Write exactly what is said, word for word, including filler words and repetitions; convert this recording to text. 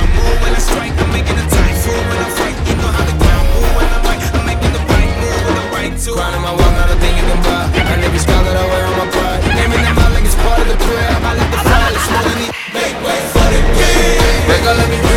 ground move when I strike. I'm making a typhoon when I fight. You know how the ground move when I'm right. I'm making the right move when I'm right too. Crown on my walk, not a thing you can buy. And every scar that I wear on my pride, naming them out like it's part of the prayer. I let the fire, it's more than it. Make way for the king. Make all let me